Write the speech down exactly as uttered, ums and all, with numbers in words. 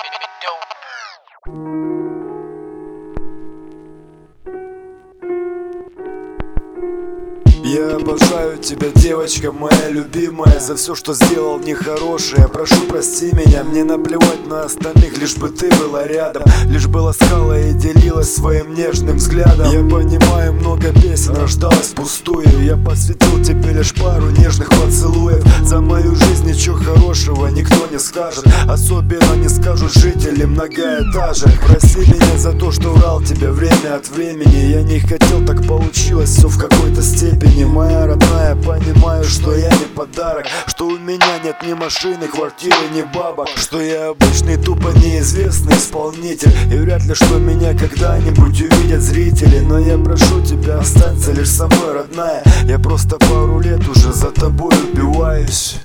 Я обожаю тебя, девочка моя любимая, за все, что сделал нехорошее. Прошу, прости меня, мне наплевать на остальных, лишь бы ты была рядом, лишь бы ласкала и делилась своим нежным взглядом. Я понимаю, много песен рождалось впустую, я посвятил тебе лишь пару нежных поцелуев. За мою жизнь ничего хорошего никто не скажет, особенно не скажут жители многоэтажек. Прости меня за то, что врал тебе время от времени, я не хотел, так получилось все в какой-то степени. Моя родная, понимаю, что я не подарок, что у меня нет ни машины, квартиры, ни бабок, что я обычный тупо неизвестный исполнитель, и вряд ли что меня когда-нибудь увидят зрители. Но я прошу тебя, останься лишь со мной, родная, я просто пару лет уже за тобой убиваюсь.